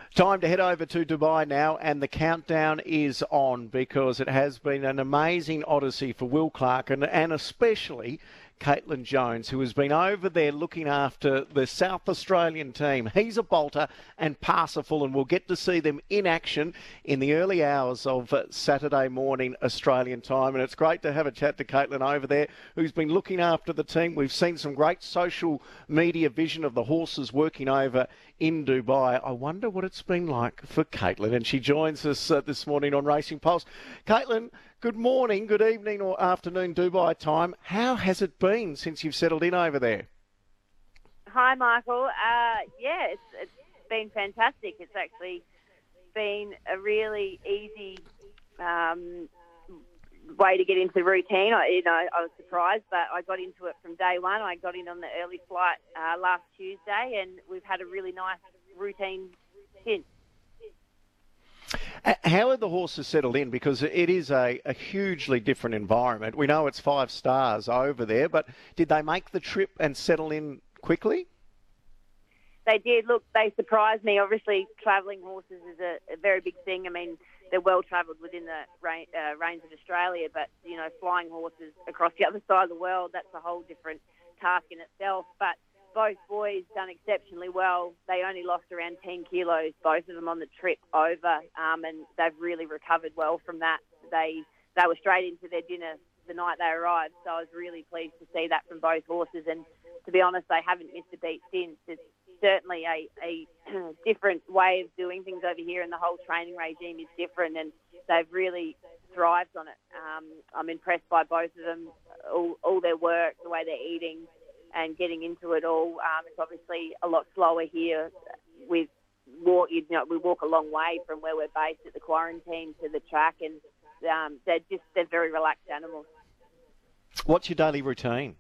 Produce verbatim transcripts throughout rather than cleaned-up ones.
Time to head over to Dubai now, and the countdown is on because it has been an amazing odyssey for Will Clark and, and especially Caitlin Jones, who has been over there looking after the South Australian team. He's a bolter and Parsifal, and we'll get to see them in action in the early hours of uh, Saturday morning Australian time. And it's great to have a chat to Caitlin over there, who's been looking after the team. We've seen some great social media vision of the horses working over in Dubai. I wonder what it's been like for Caitlin, and she joins us uh, this morning on Racing Pulse. Caitlin, good morning, good evening or afternoon Dubai time. How has it been since you've settled in over there? Hi, Michael. Uh, yeah, it's, it's been fantastic. It's actually been a really easy um, way to get into the routine. I, you know, I was surprised, but I got into it from day one. I got in on the early flight uh, last Tuesday, and we've had a really nice routine since. How are the horses settled in? Because it is a, a hugely different environment. We know it's five stars over there, but did they make the trip and settle in quickly? They did. Look, they surprised me. Obviously, travelling horses is a, a very big thing. I mean, they're well travelled within the range, uh, range of Australia, but, you know, flying horses across the other side of the world, that's a whole different task in itself. But both boys done exceptionally well. They only lost around ten kilos, both of them on the trip over, um, and they've really recovered well from that. They they were straight into their dinner the night they arrived, so I was really pleased to see that from both horses. And to be honest, they haven't missed a beat since. It's certainly a, a different way of doing things over here, and the whole training regime is different, and they've really thrived on it. Um, I'm impressed by both of them, all, all their work, the way they're eating, and getting into it all. Um, it's obviously a lot slower here. With walk, you know, we walk a long way from where we're based at the quarantine to the track, and um, they're just they're very relaxed animals. What's your daily routine?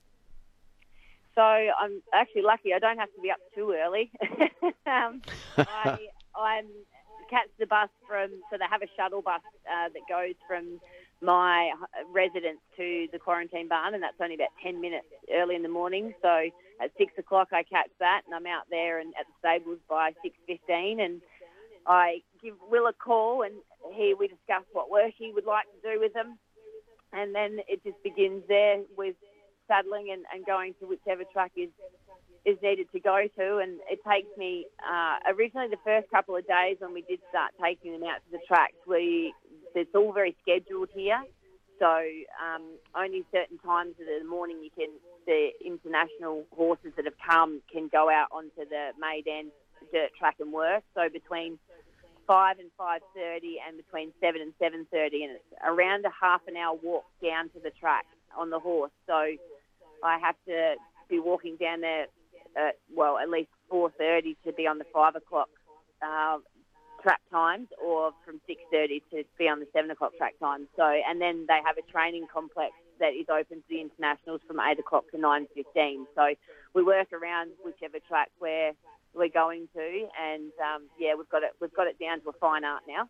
So I'm actually lucky. I don't have to be up too early. um, I I'm catch the bus from so they have a shuttle bus uh, that goes from my residence to the quarantine barn, and that's only about ten minutes early in the morning. So at six o'clock I catch that, and I'm out there and at the stables by six fifteen, and I give Will a call, and he we discuss what work he would like to do with them, and then it just begins there with saddling and, and going to whichever track is is needed to go to. And it takes me uh, originally the first couple of days when we did start taking them out to the tracks, we it's all very scheduled here, so um, only certain times of the morning you can the international horses that have come can go out onto the Maidan dirt track and work. So between five and five thirty, and between seven and seven thirty, and it's around a half an hour walk down to the track on the horse. So I have to be walking down there at, well, at least four thirty to be on the five o'clock uh, track times, or from six thirty to be on the seven o'clock track times. So, and then they have a training complex that is open to the internationals from eight o'clock to nine fifteen. So we work around whichever track where we're going to, and um, yeah, we've got it. We've got it down to a fine art now.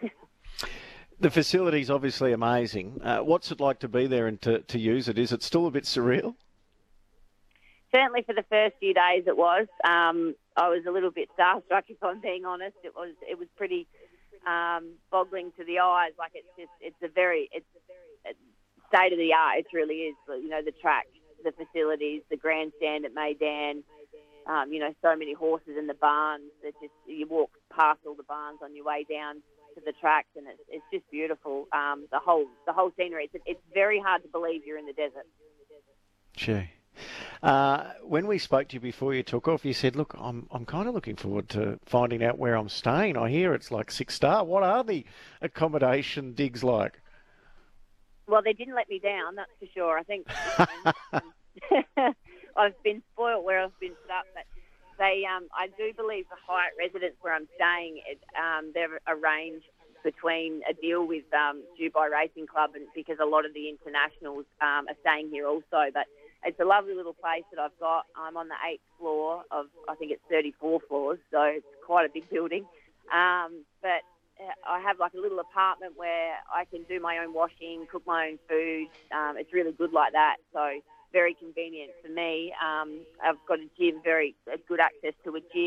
The facility's obviously amazing. Uh, what's it like to be there and to, to use it? Is it still a bit surreal? Certainly for the first few days it was. Um, I was a little bit starstruck, if I'm being honest. It was it was pretty um, boggling to the eyes. Like it's just it's a very it's, it's state of the art. It really is. You know, the track, the facilities, the grandstand at Maidan. Um, you know, so many horses in the barns. That just you walk past all the barns on your way down to the tracks, and it's it's just beautiful. Um, the whole the whole scenery. It's it's very hard to believe you're in the desert. Gee. Uh, when we spoke to you before you took off, you said, look, I'm I'm kind of looking forward to finding out where I'm staying. I hear it's like six star. What are the accommodation digs like? Well, they didn't let me down, that's for sure. I think I've been spoilt where I've been put up, but they, um, I do believe the Hyatt residence where I'm staying, it, um, they've arranged between a deal with um, Dubai Racing Club, and because a lot of the internationals um, are staying here also. But it's a lovely little place that I've got. I'm on the eighth floor of, I think it's thirty-four floors, so it's quite a big building. Um, but I have like a little apartment where I can do my own washing, cook my own food. Um, it's really good like that, so very convenient for me. Um, I've got a gym, very good access to a gym,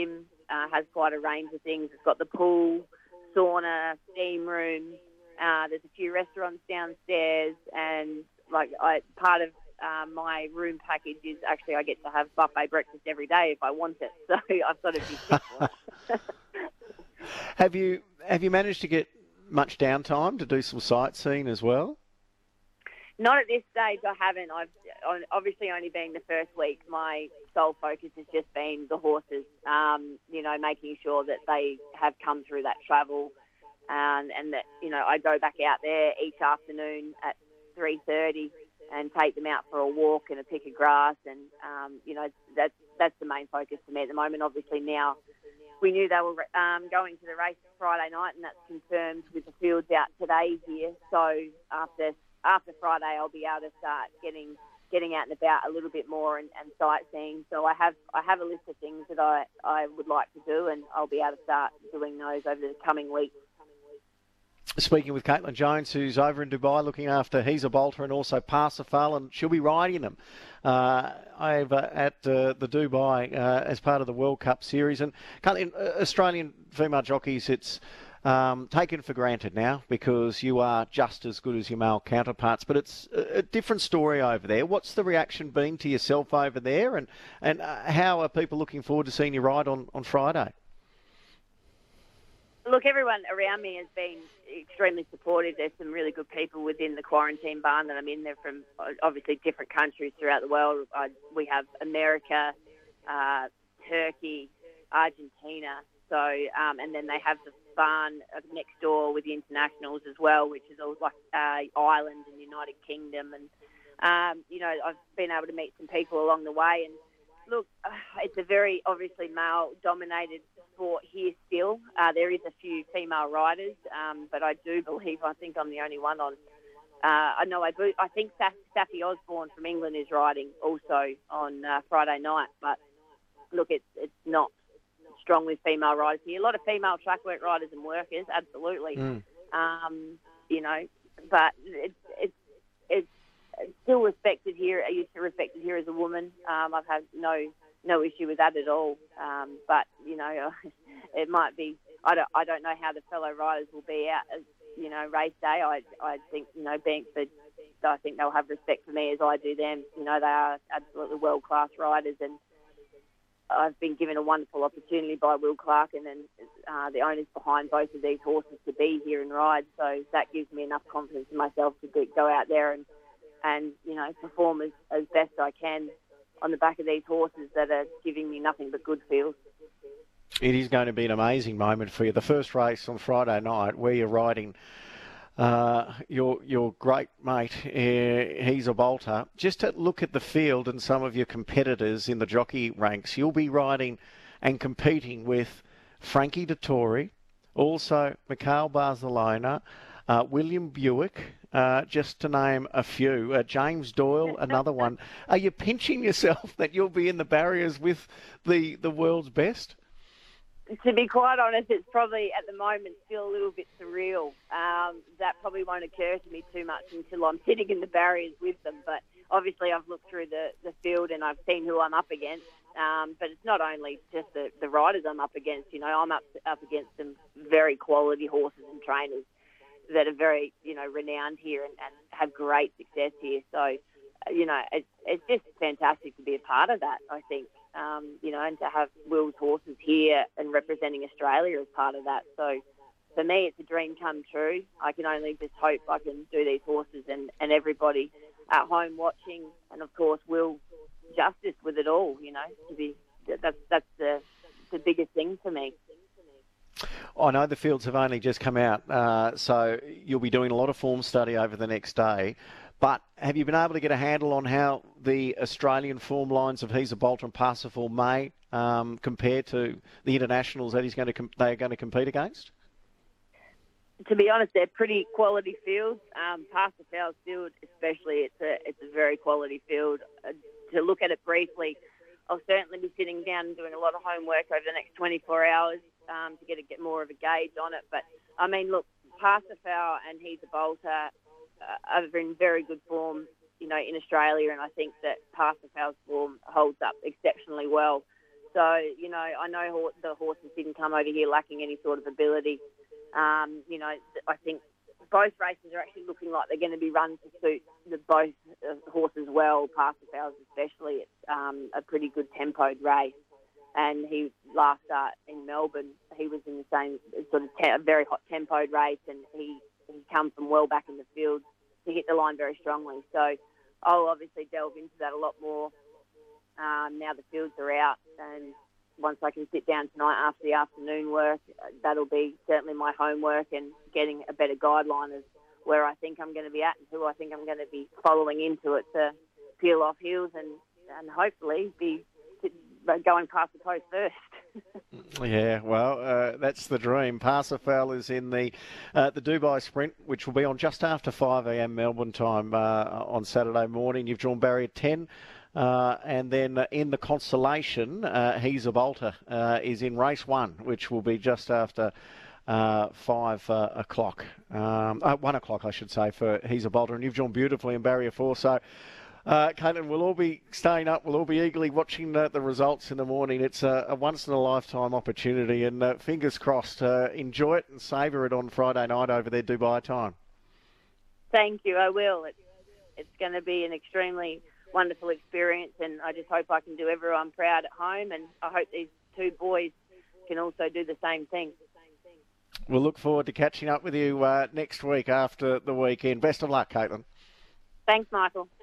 uh, has quite a range of things. It's got the pool, sauna, steam room. Uh, there's a few restaurants downstairs, and like I, part of uh, my room package is actually I get to have buffet breakfast every day if I want it. So I've sort of been sick for it. Have you have you managed to get much downtime to do some sightseeing as well? Not at this stage, I haven't. I've obviously only been the first week. My sole focus has just been the horses, um, you know, making sure that they have come through that travel um, and that, you know, I go back out there each afternoon at three thirty and take them out for a walk and a pick of grass. And, um, you know, that's, that's the main focus for me at the moment. Obviously now we knew they were um, going to the race Friday night, and that's confirmed with the fields out today here. So after After Friday, I'll be able to start getting getting out and about a little bit more and, and sightseeing. So I have I have a list of things that I, I would like to do, and I'll be able to start doing those over the coming weeks. Speaking with Caitlin Jones, who's over in Dubai looking after Heza Bolter and also Parsifal, and she'll be riding them uh, over at uh, the Dubai uh, as part of the World Cup Series. And Caitlin, uh, Australian female jockeys, it's Um, taken for granted now because you are just as good as your male counterparts, but it's a, a different story over there. What's the reaction been to yourself over there, and, and uh, how are people looking forward to seeing you ride on, on Friday? Look, everyone around me has been extremely supportive. There's some really good people within the quarantine barn that I'm in. They're from obviously different countries throughout the world. I, we have America, uh, Turkey, Argentina. So, um, and then they have the barn next door with the internationals as well, which is all like uh, Ireland and United Kingdom. And, um, you know, I've been able to meet some people along the way. And look, uh, it's a very obviously male-dominated sport here still. Uh, there is a few female riders, um, but I do believe, I think I'm the only one on. Uh, I know I, do, I think Saffie Osborne from England is riding also on uh, Friday night. But look, it's it's not strong with female riders here. A lot of female track work riders and workers, absolutely. Mm. Um, you know, but it's it's it's still respected here. I used to respect it here as a woman. Um, I've had no no issue with that at all. Um, but you know, it might be. I don't I don't know how the fellow riders will be out as you know race day. I I think you know Bankford. I think they'll have respect for me as I do them. You know, they are absolutely world class riders, and I've been given a wonderful opportunity by Will Clark and then uh, the owners behind both of these horses to be here and ride. So that gives me enough confidence in myself to be, go out there and, and you know, perform as, as best I can on the back of these horses that are giving me nothing but good feels. It is going to be an amazing moment for you. The first race on Friday night where you're riding Uh, your your great mate, uh, Heza Bolter. Just to look at the field and some of your competitors in the jockey ranks, you'll be riding and competing with Frankie Dettori, also Mikhail Barcelona, uh, William Buick, uh, just to name a few. Uh, James Doyle, another one. Are you pinching yourself that you'll be in the barriers with the, the world's best? To be quite honest, it's probably at the moment still a little bit surreal. Um, that probably won't occur to me too much until I'm sitting in the barriers with them. But obviously I've looked through the, the field and I've seen who I'm up against. Um, but it's not only just the, the riders I'm up against. You know, I'm up, up against some very quality horses and trainers that are very, you know, renowned here and, and have great success here. So, you know, it's, it's just fantastic to be a part of that, I think. Um, you know, and to have Will's horses here and representing Australia as part of that. So for me, it's a dream come true. I can only just hope I can do these horses and, and everybody at home watching, and of course, Will justice with it all. You know, to be that's that's the the biggest thing for me. I know the fields have only just come out, uh, so you'll be doing a lot of form study over the next day. But have you been able to get a handle on how the Australian form lines of Heza Bolter and Parsifal may um, compare to the internationals that he's going to com- they are going to compete against? To be honest, they're pretty quality fields. Um, Parsifal's field, especially, it's a it's a very quality field. Uh, to look at it briefly, I'll certainly be sitting down and doing a lot of homework over the next twenty-four hours um, to get a, get more of a gauge on it. But I mean, look, Parsifal and Heza Bolter Uh, are in very good form, you know, in Australia, and I think that Parsifal's form holds up exceptionally well. So, you know, I know ho- the horses didn't come over here lacking any sort of ability. Um, you know, I think both races are actually looking like they're going to be run to suit the both uh, horses well, Parsifal's especially. It's um, a pretty good tempoed race. And he last start in Melbourne, he was in the same sort of te- a very hot tempoed race, and he he come from well back in the field to hit the line very strongly. So I'll obviously delve into that a lot more um, now the fields are out, and once I can sit down tonight after the afternoon work, that'll be certainly my homework and getting a better guideline of where I think I'm going to be at and who I think I'm going to be following into it to peel off heels and, and hopefully be going past the post first. Yeah, well, uh, that's the dream. Parsifal is in the uh, the Dubai Sprint, which will be on just after five a.m. Melbourne time uh, on Saturday morning. You've drawn barrier ten. Uh, and then uh, in the Constellation, uh, He's a Bolter uh, is in race one, which will be just after uh, five uh, o'clock. Um, uh, one o'clock, I should say, for He's a Bolter. And you've drawn beautifully in barrier four. So, uh, Caitlin, we'll all be staying up. We'll all be eagerly watching uh, the results in the morning. It's a, a once-in-a-lifetime opportunity. And uh, fingers crossed, uh, enjoy it and savour it on Friday night over there, Dubai time. Thank you. I will. It's, it's going to be an extremely wonderful experience, and I just hope I can do everyone proud at home, and I hope these two boys can also do the same thing. We'll look forward to catching up with you uh, next week after the weekend. Best of luck, Caitlin. Thanks, Michael.